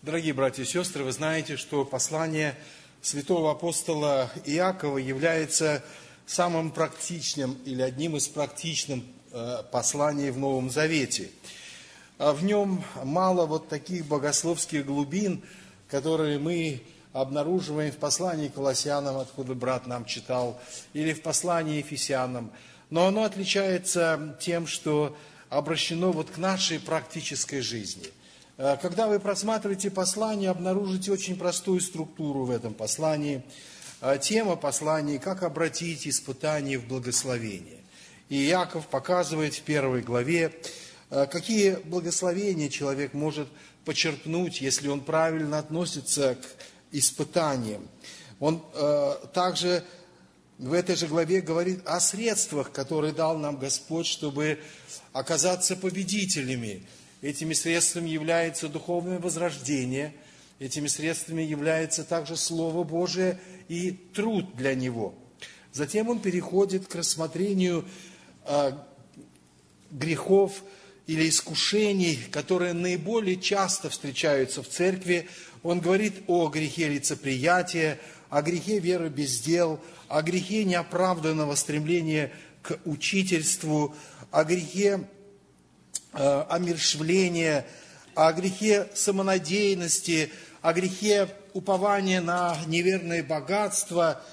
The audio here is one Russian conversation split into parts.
Дорогие братья и сестры, вы знаете, что послание святого апостола Иакова является самым практичным или одним из практичных посланий в Новом Завете. В нем мало вот таких богословских глубин, которые мы обнаруживаем в послании к Колоссянам, откуда брат нам читал, или в послании Ефесянам. Но оно отличается тем, что обращено вот к нашей практической жизни. Когда вы просматриваете послание, обнаружите очень простую структуру в этом послании. Тема послания «Как обратить испытание в благословение». И Иаков показывает в 1 главе, какие благословения человек может почерпнуть, если он правильно относится к испытаниям. Он также в этой же главе говорит о средствах, которые дал нам Господь, чтобы оказаться победителями. Этими средствами является духовное возрождение, этими средствами является также Слово Божие и труд для него. Затем он переходит к рассмотрению грехов или искушений, которые наиболее часто встречаются в церкви. Он говорит о грехе лицеприятия, о грехе веры без дел, о грехе неоправданного стремления к учительству, о грехе омершвления, о грехе самонадеянности, о грехе упования на неверное богатство,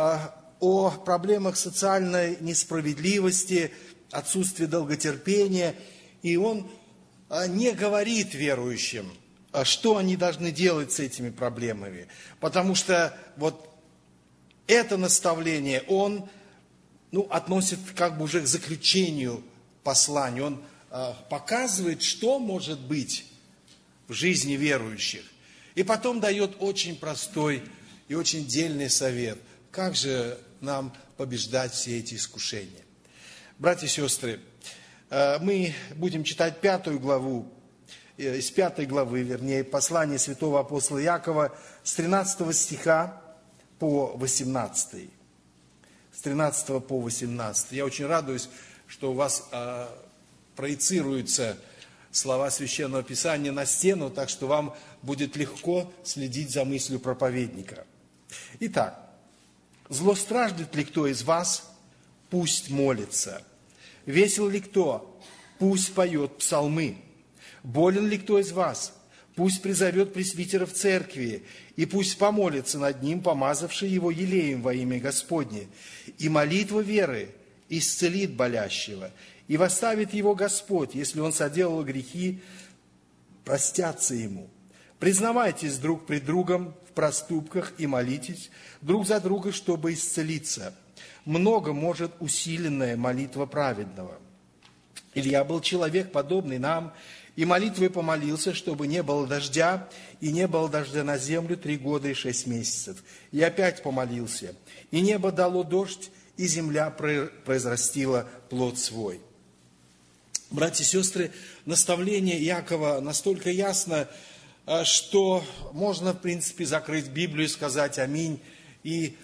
о проблемах социальной несправедливости, отсутствии долготерпения. И он не говорит верующим, что они должны делать с этими проблемами, потому что вот это наставление он относит как бы уже к заключению послания. Он показывает, что может быть в жизни верующих. И потом дает очень простой и очень дельный совет, как же нам побеждать все эти искушения. Братья и сестры, мы будем читать 5 главу, из 5 главы, вернее, послание святого апостола Иакова с 13 стиха по 18. С 13 по 18. Я очень радуюсь, что у вас проецируются слова Священного Писания на стену, так что вам будет легко следить за мыслью проповедника. Итак, злостраждет ли кто из вас? Пусть молится. Весел ли кто? Пусть поет псалмы. Болен ли кто из вас? Пусть призовет пресвитера в церкви, и пусть помолится над ним, помазавший его елеем во имя Господне. И молитва веры исцелит болящего, и восставит его Господь, если он соделал грехи, простятся ему. Признавайтесь друг пред другом в проступках и молитесь друг за друга, чтобы исцелиться. Много может усиленная молитва праведного. Илья был человек, подобный нам, и молитвой помолился, чтобы не было дождя, и не было дождя на землю 3 года и 6 месяцев. И опять помолился, и небо дало дождь, и земля произрастила плод свой. Братья и сестры, наставление Иакова настолько ясно, что можно, в принципе, закрыть Библию и сказать аминь, и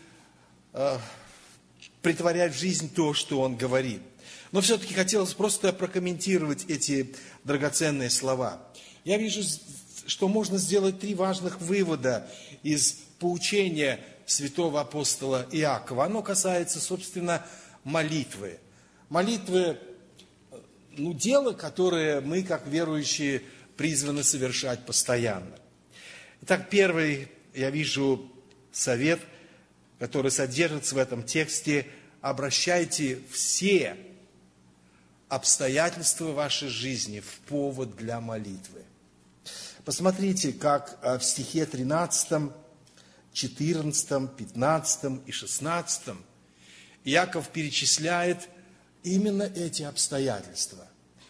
претворять в жизнь то, что он говорит. Но все-таки хотелось просто прокомментировать эти драгоценные слова. Я вижу, что можно сделать 3 важных вывода из поучения святого апостола Иакова. Оно касается, собственно, молитвы. Молитвы, дело, которое мы, как верующие, призваны совершать постоянно. Итак, первый, я вижу, совет, который содержится в этом тексте: обращайте все обстоятельства вашей жизни в повод для молитвы. Посмотрите, как в стихе 13, 14, 15 и 16 Иаков перечисляет именно эти обстоятельства.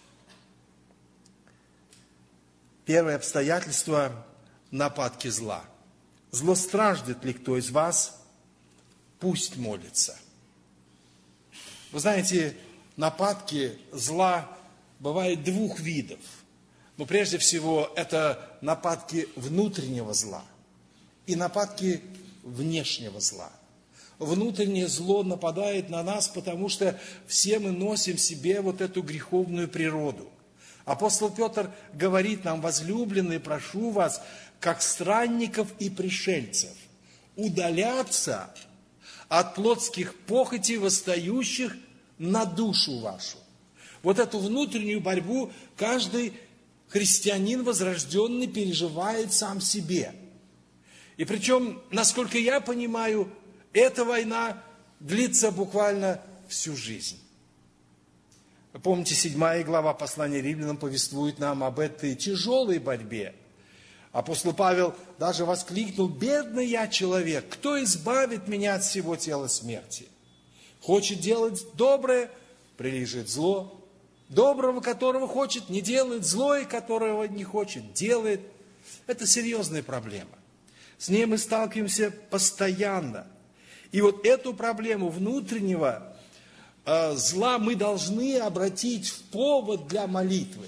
Первое обстоятельство – нападки зла. Злостраждет ли кто из вас? Пусть молится. Вы знаете, нападки зла бывают 2 видов. Но прежде всего это нападки внутреннего зла и нападки внешнего зла. Внутреннее зло нападает на нас, потому что все мы носим в себе вот эту греховную природу. Апостол Петр говорит нам: возлюбленные, прошу вас, как странников и пришельцев, удаляться от плотских похотей, восстающих на душу вашу. Вот эту внутреннюю борьбу каждый христианин возрожденный переживает сам себе. И причем, насколько я понимаю, эта война длится буквально всю жизнь. Помните, 7 глава послания Римлянам повествует нам об этой тяжелой борьбе. Апостол Павел даже воскликнул: «Бедный я человек, кто избавит меня от всего тела смерти? Хочет делать доброе, прилежит зло. Доброго, которого хочет, не делает, злое, которого не хочет, делает». Это серьезная проблема. С ней мы сталкиваемся постоянно. И вот эту проблему внутреннего зла мы должны обратить в повод для молитвы.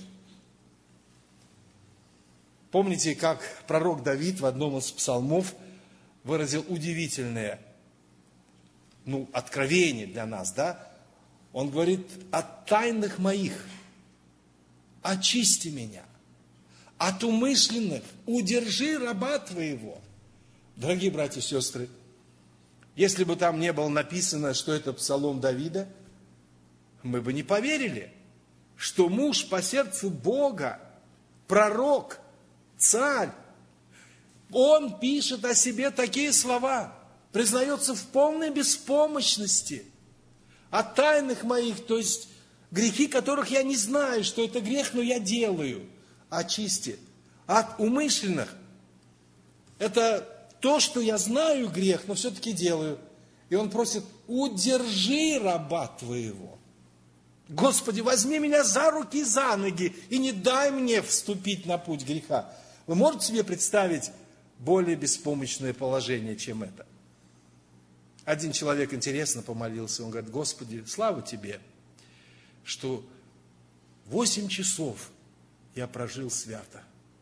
Помните, как пророк Давид в одном из псалмов выразил удивительное откровение для нас, да? Он говорит: «От тайных моих очисти меня, от умышленных удержи раба твоего». Дорогие братья и сестры, если бы там не было написано, что это псалом Давида, мы бы не поверили, что муж по сердцу Бога, пророк, царь, он пишет о себе такие слова, признается в полной беспомощности. От тайных моих, то есть грехи, которых я не знаю, что это грех, но я делаю, очисти. От умышленных, это то, что я знаю грех, но все-таки делаю. И он просит: удержи раба твоего. Господи, возьми меня за руки и за ноги и не дай мне вступить на путь греха. Вы можете себе представить более беспомощное положение, чем это? Один человек интересно помолился, он говорит: Господи, слава Тебе, что 8 часов я прожил свято.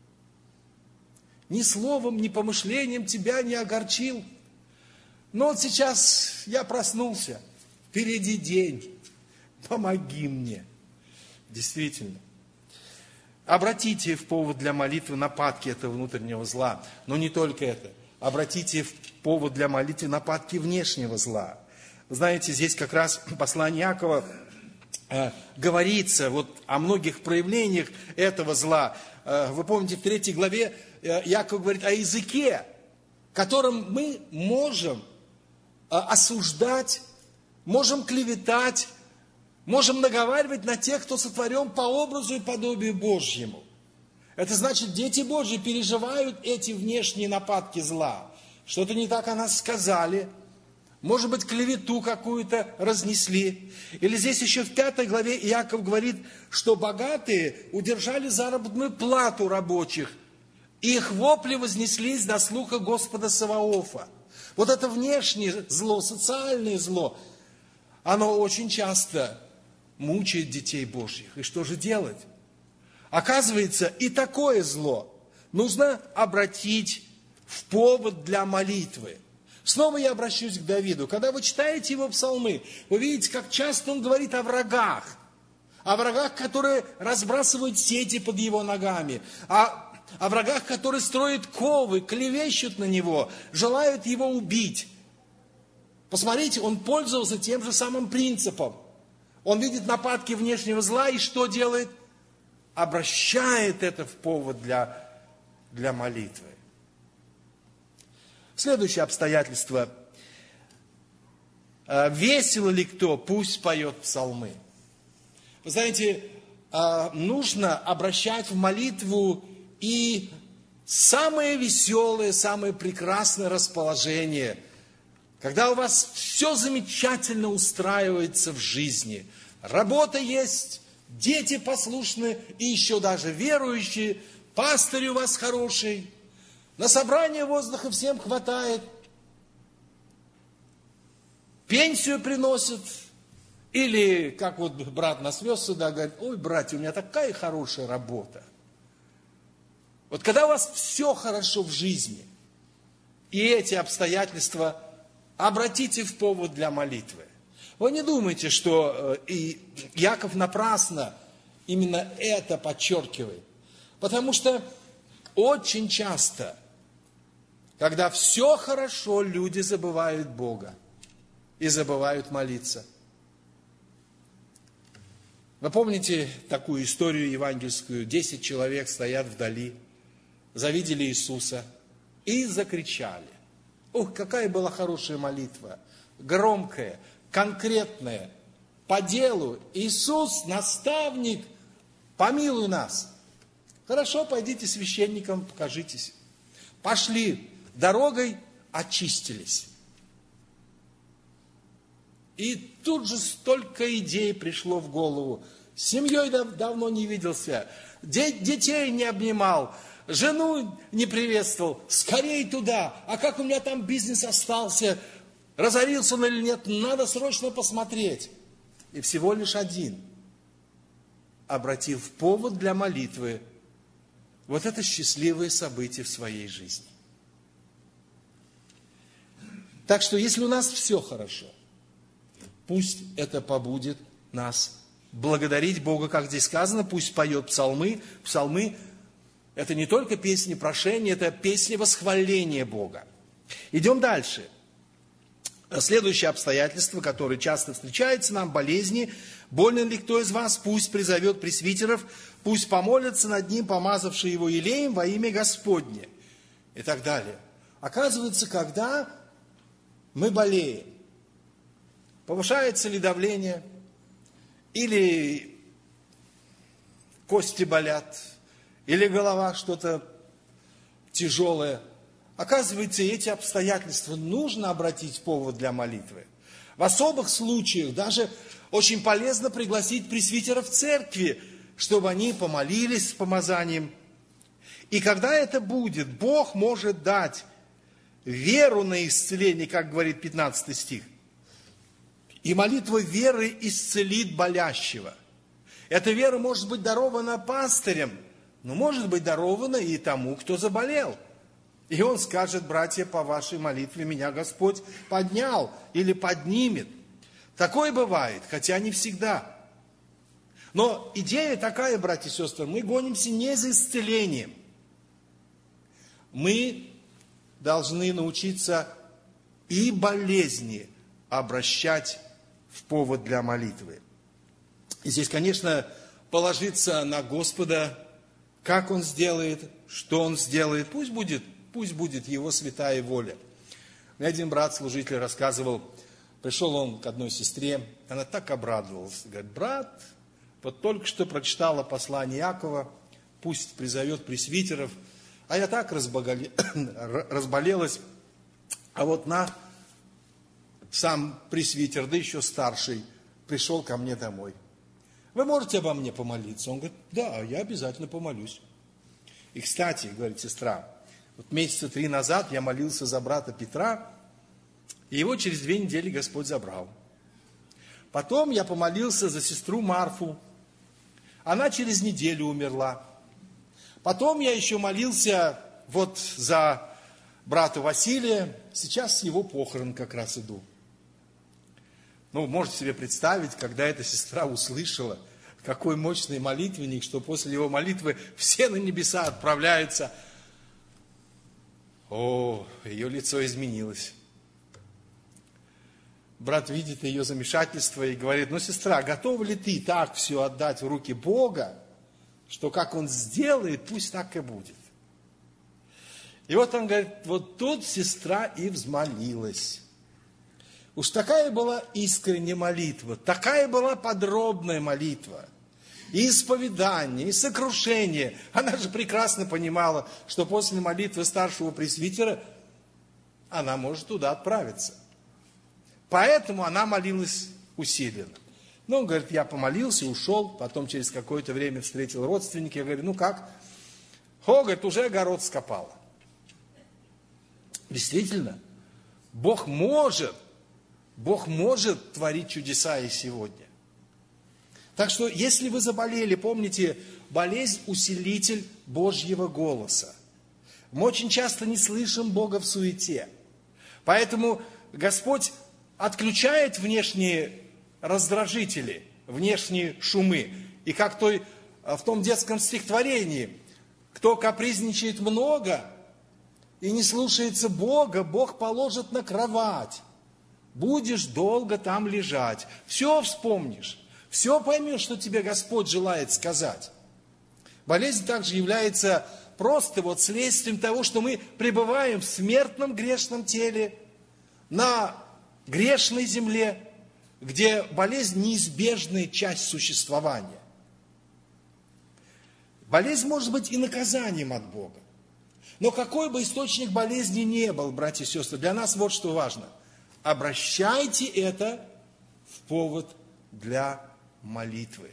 Ни словом, ни помышлением Тебя не огорчил. Но вот сейчас я проснулся, впереди день, помоги мне. Действительно. Обратите в повод для молитвы нападки этого внутреннего зла. Но не только это. Обратите в повод для молитвы нападки внешнего зла. Вы знаете, здесь как раз в послании Иакова говорится вот о многих проявлениях этого зла. Вы помните, в 3 главе Иаков говорит о языке, которым мы можем осуждать, можем клеветать, можем наговаривать на тех, кто сотворен по образу и подобию Божьему. Это значит, дети Божьи переживают эти внешние нападки зла. Что-то не так о нас сказали, может быть, клевету какую-то разнесли. Или здесь еще в 5 главе Иаков говорит, что богатые удержали заработную плату рабочих, и их вопли вознеслись до слуха Господа Саваофа. Вот это внешнее зло, социальное зло, оно очень часто мучает детей Божьих. И что же делать? Оказывается, и такое зло нужно обратить в повод для молитвы. Снова я обращусь к Давиду. Когда вы читаете его псалмы, вы видите, как часто он говорит о врагах, которые разбрасывают сети под его ногами, о врагах, которые строят ковы, клевещут на него, желают его убить. Посмотрите, он пользовался тем же самым принципом. Он видит нападки внешнего зла и что делает? Обращает это в повод для молитвы. Следующее обстоятельство. Весело ли кто, пусть поет псалмы. Вы знаете, нужно обращать в молитву и самое веселое, самое прекрасное расположение, когда у вас все замечательно устраивается в жизни. Работа есть, дети послушны и еще даже верующие, пастырь у вас хороший, на собрание воздуха всем хватает, пенсию приносят, или, как вот брат нас вез сюда, говорит: ой, братья, у меня такая хорошая работа. Вот когда у вас все хорошо в жизни, и эти обстоятельства обратите в повод для молитвы. Вы не думайте, что и Иаков напрасно именно это подчеркивает. Потому что очень часто Когда все хорошо, люди забывают Бога и забывают молиться. Вы помните такую историю евангельскую? 10 человек стоят вдали, завидели Иисуса и закричали. Ух, какая была хорошая молитва, громкая, конкретная, по делу. Иисус, наставник, помилуй нас. Хорошо, пойдите священникам, покажитесь. Пошли дорогой, очистились. И тут же столько идей пришло в голову. С семьей давно не виделся, детей не обнимал, жену не приветствовал. Скорей туда, а как у меня там бизнес остался, разорился он или нет, надо срочно посмотреть. И всего лишь один обратил в повод для молитвы вот это счастливое событие в своей жизни. Так что, если у нас все хорошо, пусть это побудет нас благодарить Бога, как здесь сказано, пусть поет псалмы. Псалмы – это не только песни прошения, это песни восхваления Бога. Идем дальше. Следующее обстоятельство, которое часто встречается нам, болезни. Болен ли кто из вас, пусть призовет пресвитеров, пусть помолятся над ним, помазавшие его елеем во имя Господне. И так далее. Оказывается, когда мы болеем, повышается ли давление, или кости болят, или голова что-то тяжелое. Оказывается, эти обстоятельства нужно обратить в повод для молитвы. В особых случаях даже очень полезно пригласить пресвитеров церкви, чтобы они помолились с помазанием. И когда это будет, Бог может дать веру на исцеление, как говорит 15 стих. И молитва веры исцелит болящего. Эта вера может быть дарована пастырем, но может быть дарована и тому, кто заболел. И он скажет: братья, по вашей молитве меня Господь поднял или поднимет. Такое бывает, хотя не всегда. Но идея такая, братья и сестры, мы гонимся не за исцелением. Мы должны научиться и болезни обращать в повод для молитвы. И здесь, конечно, положиться на Господа, как Он сделает, что Он сделает, пусть будет Его святая воля. Мне один брат-служитель рассказывал, пришел он к одной сестре, она так обрадовалась. Говорит: брат, вот только что прочитала послание Иакова, пусть призовет пресвитеров, а я так разболелась, а вот сам пресвитер, да еще старший, пришел ко мне домой. Вы можете обо мне помолиться? Он говорит: да, я обязательно помолюсь. И, кстати, говорит сестра, вот месяца 3 назад я молился за брата Петра, и его через 2 недели Господь забрал. Потом я помолился за сестру Марфу. Она через неделю умерла. Потом я еще молился вот за брата Василия. Сейчас с его похорон как раз иду. Ну, можете себе представить, когда эта сестра услышала, какой мощный молитвенник, что после его молитвы все на небеса отправляются. О, ее лицо изменилось. Брат видит ее замешательство и говорит: ну, сестра, готова ли ты так все отдать в руки Бога, что как Он сделает, пусть так и будет. И вот он говорит, вот тут сестра и взмолилась. Уж такая была искренняя молитва, такая была подробная молитва. И исповедание, и сокрушение. Она же прекрасно понимала, что после молитвы старшего пресвитера она может туда отправиться. Поэтому она молилась усиленно. Ну, он говорит, я помолился, ушел, потом через какое-то время встретил родственника. Я говорю, ну как? О, говорит, уже огород скопала. Действительно, Бог может творить чудеса и сегодня. Так что, если вы заболели, помните, болезнь – усилитель Божьего голоса. Мы очень часто не слышим Бога в суете. Поэтому Господь отключает внешние раздражители, внешние шумы. И как в том детском стихотворении, кто капризничает много и не слушается Бога, Бог положит на кровать. Будешь долго там лежать. Все вспомнишь, все поймешь, что тебе Господь желает сказать. Болезнь также является просто следствием того, что мы пребываем в смертном грешном теле, на грешной земле, где болезнь неизбежная часть существования. Болезнь может быть и наказанием от Бога. Но какой бы источник болезни ни был, братья и сестры, для нас вот что важно. Обращайте это в повод для молитвы.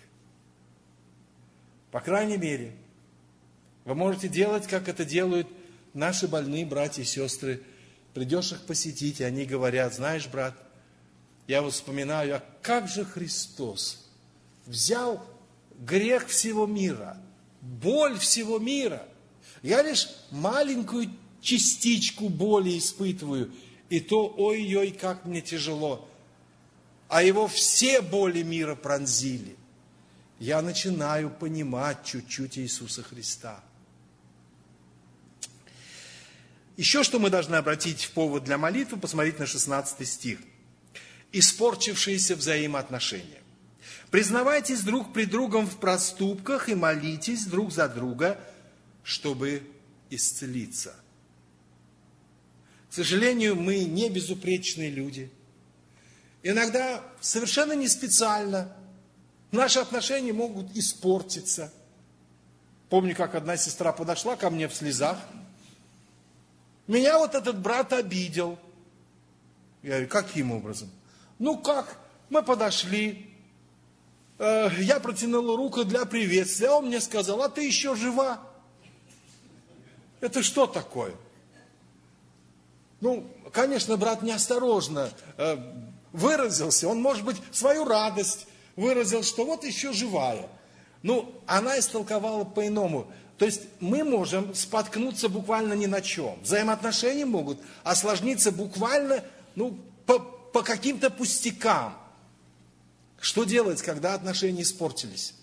По крайней мере, вы можете делать, как это делают наши больные братья и сестры. Придешь их посетить, и они говорят: знаешь, брат, я вспоминаю, а как же Христос взял грех всего мира, боль всего мира. Я лишь маленькую частичку боли испытываю, и то, ой-ой, как мне тяжело. А его все боли мира пронзили. Я начинаю понимать чуть-чуть Иисуса Христа. Еще что мы должны обратить в повод для молитвы, посмотреть на 16 стих. Испорчившиеся взаимоотношения. Признавайтесь друг пред другом в проступках и молитесь друг за друга, чтобы исцелиться. К сожалению, мы не безупречные люди. Иногда совершенно не специально наши отношения могут испортиться. Помню, как одна сестра подошла ко мне в слезах. Меня вот этот брат обидел. Я говорю: каким образом? Ну как? Мы подошли. Я протянула руку для приветствия. А он мне сказал: а ты еще жива? Это что такое? Ну, конечно, брат неосторожно выразился. Он, может быть, свою радость выразил, что вот еще живая. Ну, она истолковала по-иному. То есть мы можем споткнуться буквально ни на чем. Взаимоотношения могут осложниться буквально по каким-то пустякам. Что делать, когда отношения испортились?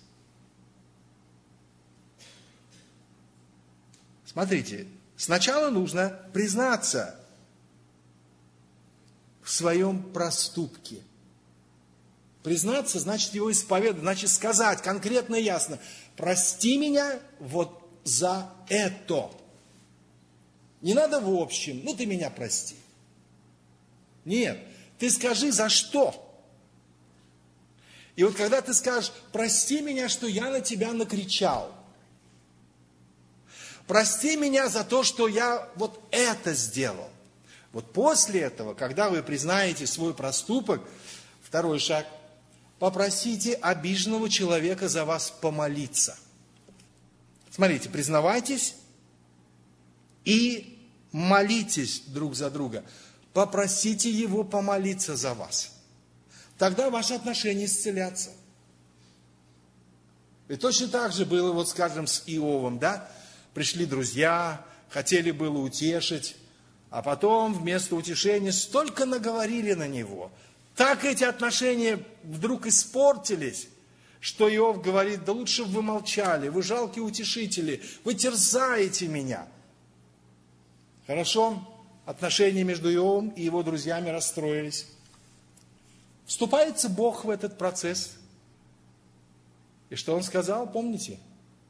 Смотрите, сначала нужно признаться в своем проступке. Признаться значит его исповедать, значит сказать конкретно и ясно: прости меня вот за это. Не надо в общем: ну ты меня прости. Нет, ты скажи за что. И вот когда ты скажешь: прости меня, что я на тебя накричал. Прости меня за то, что я вот это сделал. Вот после этого, когда вы признаете свой проступок, второй шаг: попросите обиженного человека за вас помолиться. Смотрите, признавайтесь и молитесь друг за друга. Попросите его помолиться за вас. Тогда ваши отношения исцелятся. И точно так же было, вот скажем, с Иовом, да? Пришли друзья, хотели было утешить, а потом вместо утешения столько наговорили на него. Так эти отношения вдруг испортились, что Иов говорит: да лучше бы вы молчали, вы жалкие утешители, вы терзаете меня. Хорошо, отношения между Иовом и его друзьями расстроились. Вступается Бог в этот процесс. И что он сказал, помните?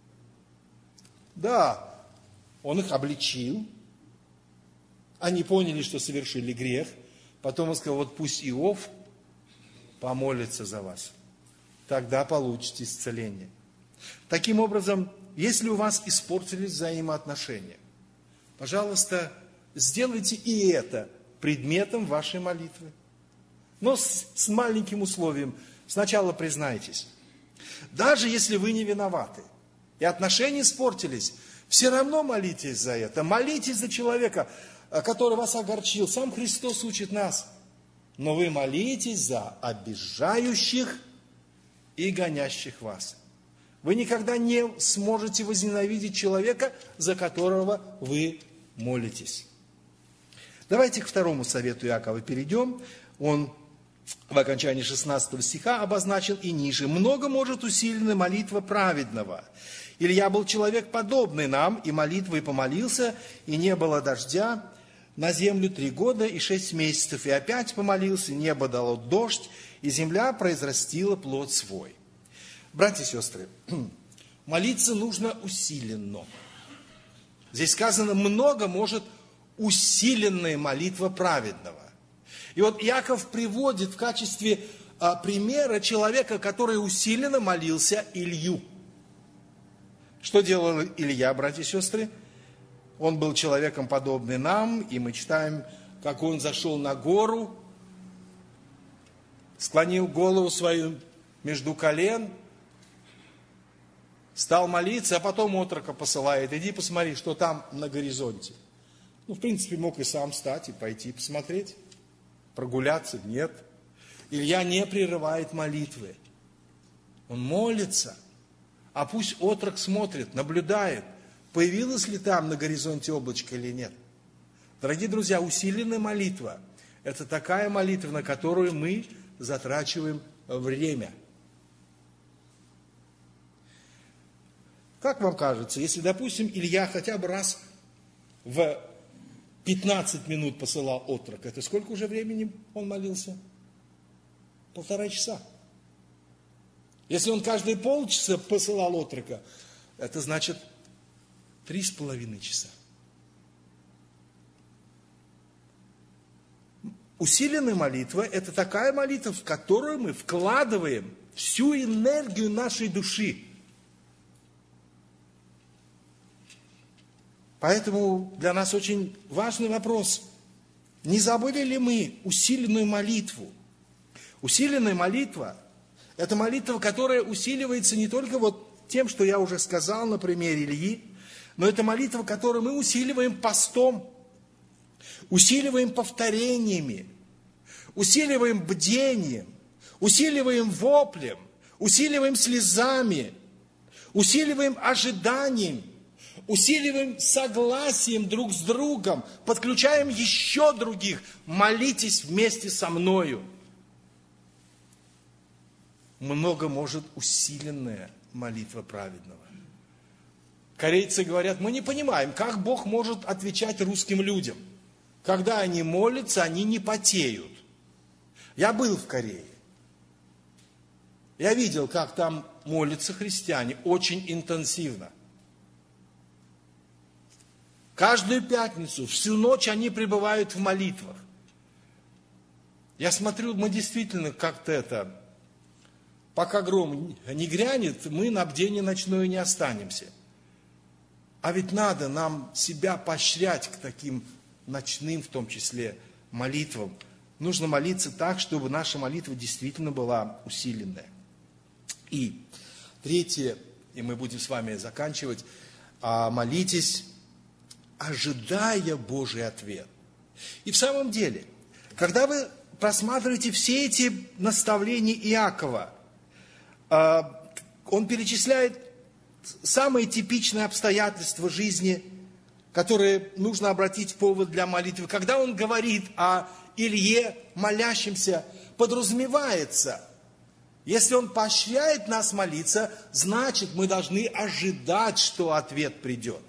Да, он их обличил. Они поняли, что совершили грех. Потом он сказал: вот пусть Иов помолится за вас. Тогда получите исцеление. Таким образом, если у вас испортились взаимоотношения, пожалуйста, сделайте и это предметом вашей молитвы. Но с маленьким условием. Сначала признайтесь. Даже если вы не виноваты, и отношения испортились, все равно молитесь за это. Молитесь за человека, который вас огорчил. Сам Христос учит нас. Но вы молитесь за обижающих и гонящих вас. Вы никогда не сможете возненавидеть человека, за которого вы молитесь. Давайте к второму совету Иакова перейдем. Он в окончании 16 стиха обозначил и ниже. «Много может усилена молитва праведного, Илья был человек, подобный нам, и молитвой помолился, и не было дождя на землю 3 года и 6 месяцев. И опять помолился, небо дало дождь, и земля произрастила плод свой. Братья и сестры, молиться нужно усиленно. Здесь сказано, много может усиленная молитва праведного. И вот Иаков приводит в качестве примера человека, который усиленно молился, Илью. Что делал Илья, братья и сестры? Он был человеком, подобный нам, и мы читаем, как он зашел на гору, склонил голову свою между колен, стал молиться, а потом отрока посылает: иди посмотри, что там на горизонте. В принципе, мог и сам встать и пойти посмотреть, прогуляться. Нет. Илья не прерывает молитвы. Он молится, а пусть отрок смотрит, наблюдает, появилось ли там на горизонте облачко или нет. Дорогие друзья, усиленная молитва – это такая молитва, на которую мы затрачиваем время. Как вам кажется, если, допустим, Илья хотя бы раз в 15 минут посылал отрок, это сколько уже времени он молился? 1,5 часа. Если он каждые полчаса посылал отрока, это значит 3,5 часа. Усиленная молитва – это такая молитва, в которую мы вкладываем всю энергию нашей души. Поэтому для нас очень важный вопрос. Не забыли ли мы усиленную молитву? Усиленная молитва – это молитва, которая усиливается не только вот тем, что я уже сказал на примере Ильи, но это молитва, которую мы усиливаем постом, усиливаем повторениями, усиливаем бдением, усиливаем воплем, усиливаем слезами, усиливаем ожиданием, усиливаем согласием друг с другом, подключаем еще других. Молитесь вместе со мною. Много может усиленная молитва праведного. Корейцы говорят, мы не понимаем, как Бог может отвечать русским людям. Когда они молятся, они не потеют. Я был в Корее. Я видел, как там молятся христиане очень интенсивно. Каждую пятницу, всю ночь они пребывают в молитвах. Я смотрю, мы действительно как-то пока гром не грянет, мы на бдении ночное не останемся. А ведь надо нам себя поощрять к таким ночным, в том числе, молитвам. Нужно молиться так, чтобы наша молитва действительно была усиленная. И третье, и мы будем с вами заканчивать, молитесь, ожидая Божий ответ. И в самом деле, когда вы просматриваете все эти наставления Иакова, он перечисляет самые типичные обстоятельства жизни, которые нужно обратить в повод для молитвы. Когда он говорит о Илье, молящемся, подразумевается, если он поощряет нас молиться, значит, мы должны ожидать, что ответ придет.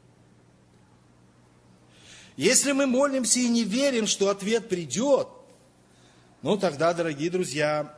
Если мы молимся и не верим, что ответ придет, тогда, дорогие друзья,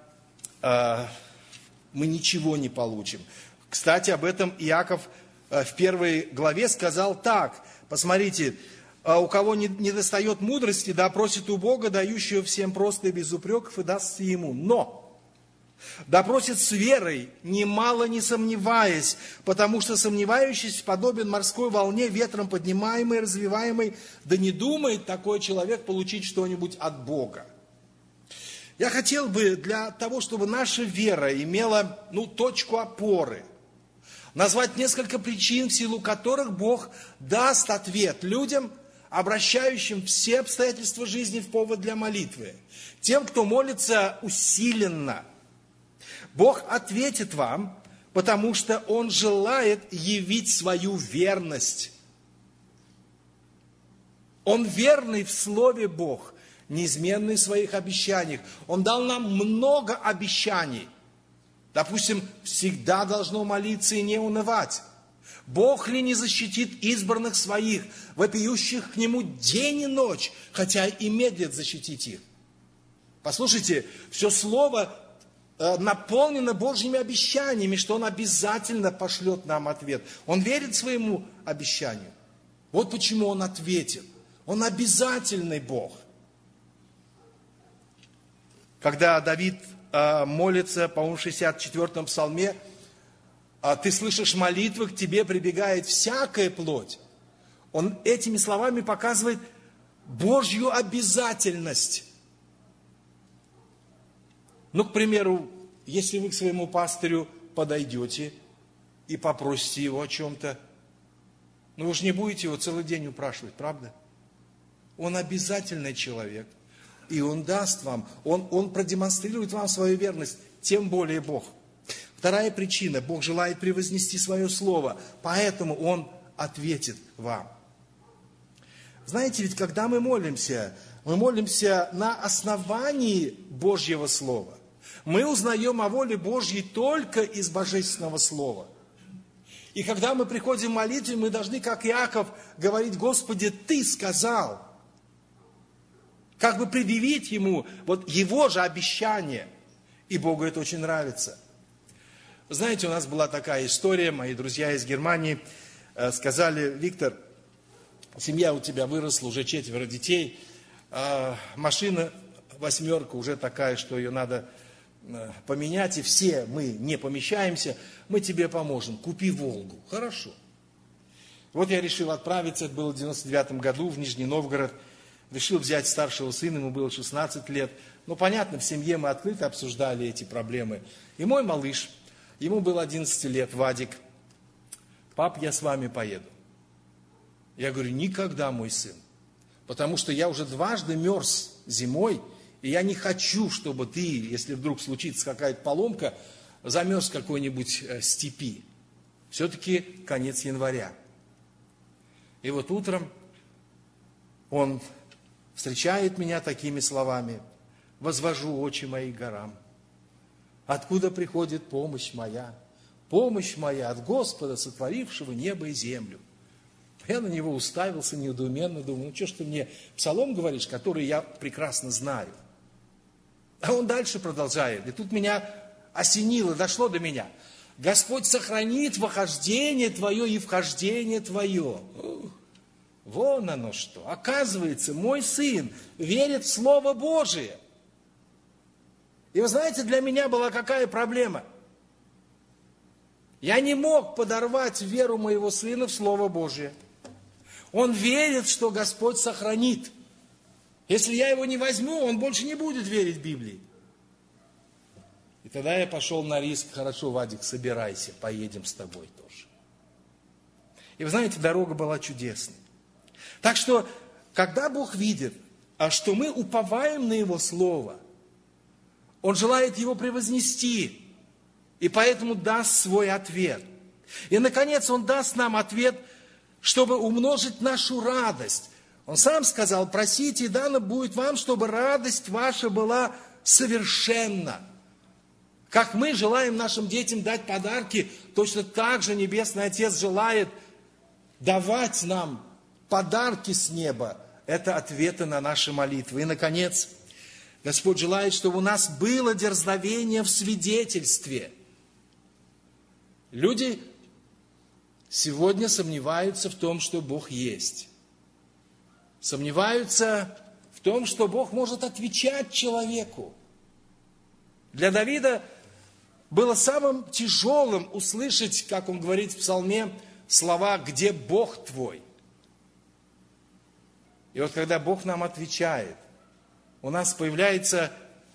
мы ничего не получим. Кстати, об этом Иаков в 1 главе сказал так. Посмотрите, у кого не достает мудрости, да просит у Бога, дающего всем просто и без упреков, и дастся ему. Но да просит с верой, немало не сомневаясь, потому что сомневающийся подобен морской волне, ветром поднимаемой, развиваемой, да не думает такой человек получить что-нибудь от Бога. Я хотел бы для того, чтобы наша вера имела, точку опоры, назвать несколько причин, в силу которых Бог даст ответ людям, обращающим все обстоятельства жизни в повод для молитвы. Тем, кто молится усиленно. Бог ответит вам, потому что Он желает явить свою верность. Он верный в Слове Бог, неизменный в своих обещаниях. Он дал нам много обещаний. Допустим, всегда должно молиться и не унывать. Бог ли не защитит избранных своих, вопиющих к Нему день и ночь, хотя и медлит защитить их? Послушайте, все Слово наполнено Божьими обещаниями, что Он обязательно пошлет нам ответ. Он верит своему обещанию. Вот почему Он ответит. Он обязательный Бог. Когда Давид молится, по-моему, в 64-м псалме, ты слышишь молитвы, к тебе прибегает всякая плоть. Он этими словами показывает Божью обязательность. Ну, к примеру, если вы к своему пастырю подойдете и попросите его о чем-то, ну, вы же не будете его целый день упрашивать, правда? Он обязательный человек, и он даст вам, он продемонстрирует вам свою верность, тем более Бог. Вторая причина, Бог желает превознести свое слово, поэтому Он ответит вам. Знаете, ведь когда мы молимся на основании Божьего Слова. Мы узнаем о воле Божьей только из Божественного Слова. И когда мы приходим в молитве, мы должны, как Иаков, говорить: Господи, Ты сказал. Как бы предъявить Ему вот Его же обещание. И Богу это очень нравится. Знаете, у нас была такая история, мои друзья из Германии сказали: Виктор, семья у тебя выросла, уже 4 детей, машина 8 уже такая, что ее надо поменять, и все мы не помещаемся, мы тебе поможем, купи Волгу. Хорошо. Вот я решил отправиться, это было в 99 году, в Нижний Новгород, решил взять старшего сына, ему было 16 лет. Ну, понятно, в семье мы открыто обсуждали эти проблемы. И мой малыш, ему было 11 лет, Вадик: пап, я с вами поеду. Я говорю: никогда, мой сын, потому что я уже дважды мерз зимой, и я не хочу, чтобы ты, если вдруг случится какая-то поломка, замерз в какой-нибудь степи. Все-таки конец января. И вот утром он встречает меня такими словами: возвожу очи мои к горам. Откуда приходит помощь моя? Помощь моя от Господа, сотворившего небо и землю. Я на него уставился недоуменно, думаю: ну что ж ты мне псалом говоришь, который я прекрасно знаю? А он дальше продолжает. И тут меня осенило, дошло до меня. Господь сохранит вохождение твое и вхождение твое. Вон оно что. Оказывается, мой сын верит в Слово Божие. И вы знаете, для меня была какая проблема? Я не мог подорвать веру моего сына в Слово Божие. Он верит, что Господь сохранит. Если я его не возьму, он больше не будет верить Библии. И тогда я пошел на риск: хорошо, Вадик, собирайся, поедем с тобой тоже. И вы знаете, дорога была чудесной. Так что, когда Бог видит, что мы уповаем на Его Слово, Он желает его превознести, и поэтому даст свой ответ. И, наконец, Он даст нам ответ, чтобы умножить нашу радость. Он сам сказал: просите, и дано будет вам, чтобы радость ваша была совершенна. Как мы желаем нашим детям дать подарки, точно так же Небесный Отец желает давать нам подарки с неба. Это ответы на наши молитвы. И, наконец, Господь желает, чтобы у нас было дерзновение в свидетельстве. Люди сегодня сомневаются в том, что Бог есть. Сомневаются в том, что Бог может отвечать человеку. Для Давида было самым тяжелым услышать, как он говорит в псалме, слова: «Где Бог твой?» И вот когда Бог нам отвечает, у нас появляется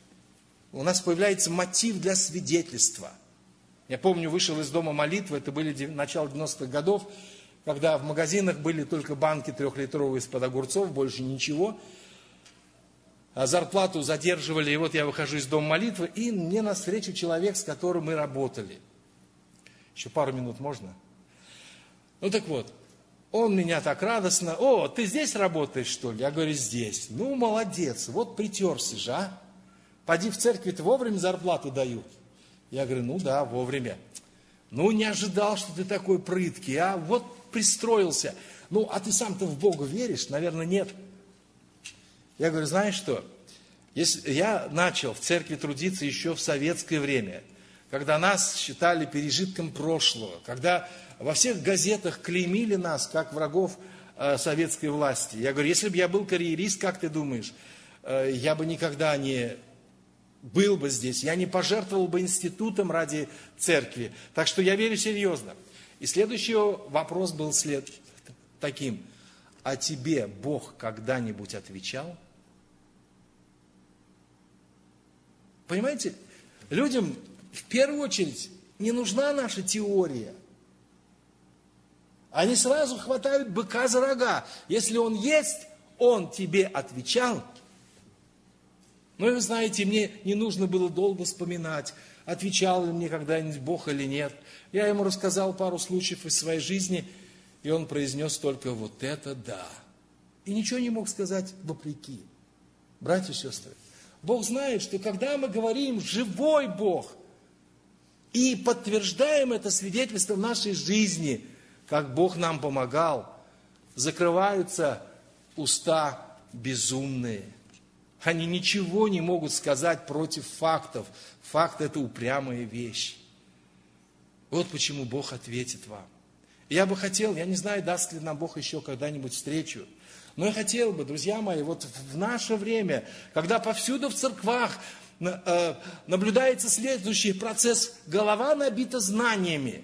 мотив для свидетельства. Я помню, вышел из дома молитвы, это были начало 90-х годов, когда в магазинах были только банки 3-литровые из-под огурцов, больше ничего. А зарплату задерживали, и вот я выхожу из дома молитвы, и мне навстречу человек, с которым мы работали. Еще пару минут можно? Ну так вот, он меня так радостно: «О, ты здесь работаешь, что ли?» Я говорю: «Здесь». «Ну, молодец, вот притерся же, а? Поди в церковь-то вовремя зарплату дают». Я говорю: «Ну да, вовремя». Ну, не ожидал, что ты такой прыткий, а вот пристроился. Ну, а ты сам-то в Бога веришь? Наверное, нет. Я говорю, знаешь что? Если я начал в церкви трудиться еще в советское время, когда нас считали пережитком прошлого, когда во всех газетах клеймили нас, как врагов советской власти. Я говорю, если бы я был карьерист, как ты думаешь, я бы никогда не был бы здесь, я не пожертвовал бы институтом ради церкви. Так что я верю серьезно. И следующий вопрос был таким. А тебе Бог когда-нибудь отвечал? Понимаете, людям в первую очередь не нужна наша теория. Они сразу хватают быка за рога. Если он есть, он тебе отвечал. Ну, и вы знаете, мне не нужно было долго вспоминать, отвечал ли мне когда-нибудь Бог или нет. Я ему рассказал пару случаев из своей жизни, и он произнес только вот это да. И ничего не мог сказать вопреки. Братья и сестры, Бог знает, что когда мы говорим «живой Бог» и подтверждаем это свидетельство в нашей жизни, как Бог нам помогал, закрываются уста безумные. Они ничего не могут сказать против фактов. Факт – это упрямая вещь. Вот почему Бог ответит вам. Я бы хотел, я не знаю, даст ли нам Бог еще когда-нибудь встречу, но я хотел бы, друзья мои, вот в наше время, когда повсюду в церквах наблюдается следующий процесс, голова набита знаниями,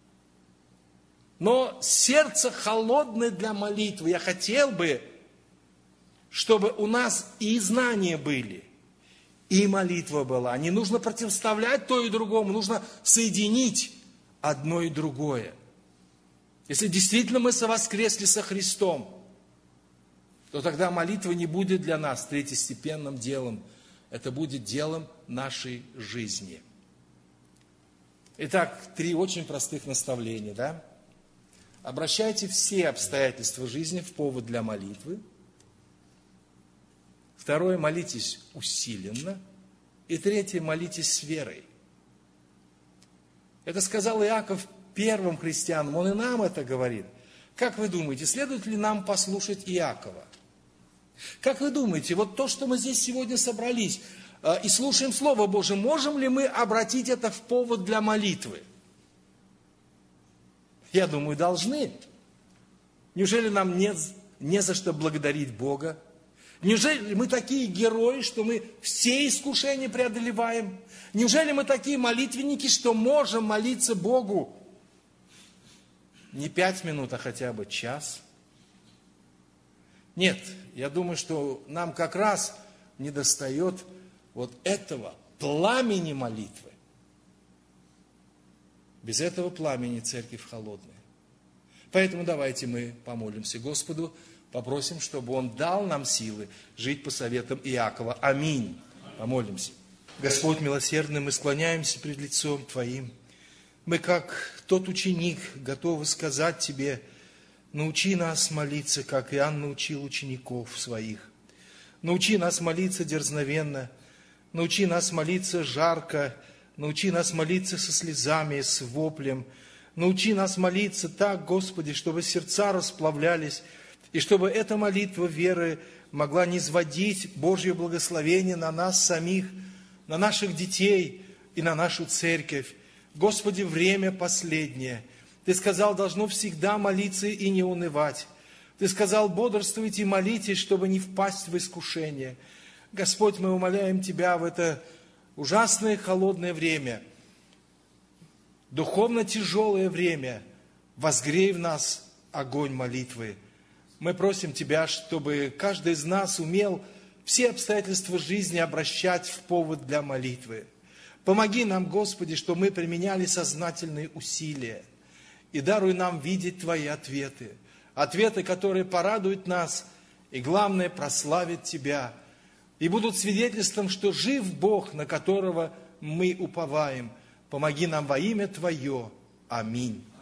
но сердце холодное для молитвы. Я хотел бы, чтобы у нас и знания были, и молитва была. Не нужно противоставлять то и другому, нужно соединить одно и другое. Если действительно мы совоскресли со Христом, то тогда молитва не будет для нас третьестепенным делом. Это будет делом нашей жизни. Итак, 3 очень простых наставления. Да? Обращайте все обстоятельства жизни в повод для молитвы. 2, молитесь усиленно. И 3, молитесь с верой. Это сказал Иаков первым христианам, он и нам это говорит. Как вы думаете, следует ли нам послушать Иакова? Как вы думаете, вот то, что мы здесь сегодня собрались и слушаем Слово Божие, можем ли мы обратить это в повод для молитвы? Я думаю, должны. Неужели нам не за что благодарить Бога? Неужели мы такие герои, что мы все искушения преодолеваем? Неужели мы такие молитвенники, что можем молиться Богу не 5 минут, а хотя бы час? Нет, я думаю, что нам как раз недостает вот этого пламени молитвы. Без этого пламени церковь холодная. Поэтому давайте мы помолимся Господу, попросим, чтобы Он дал нам силы жить по советам Иакова. Аминь. Помолимся. Господь милосердный, мы склоняемся пред лицом Твоим. Мы, как тот ученик, готовы сказать Тебе: научи нас молиться, как Иоанн научил учеников своих. Научи нас молиться дерзновенно, научи нас молиться жарко, научи нас молиться со слезами, с воплем. Научи нас молиться так, Господи, чтобы сердца расплавлялись, и чтобы эта молитва веры могла низводить Божье благословение на нас самих, на наших детей и на нашу церковь. Господи, время последнее. Ты сказал, должно всегда молиться и не унывать. Ты сказал, бодрствуйте и молитесь, чтобы не впасть в искушение. Господь, мы умоляем Тебя в это ужасное холодное время, духовно тяжелое время, возгрей в нас огонь молитвы. Мы просим Тебя, чтобы каждый из нас умел все обстоятельства жизни обращать в повод для молитвы. Помоги нам, Господи, чтобы мы применяли сознательные усилия. И даруй нам видеть Твои ответы. Ответы, которые порадуют нас и, главное, прославят Тебя. И будут свидетельством, что жив Бог, на которого мы уповаем. Помоги нам во имя Твое. Аминь.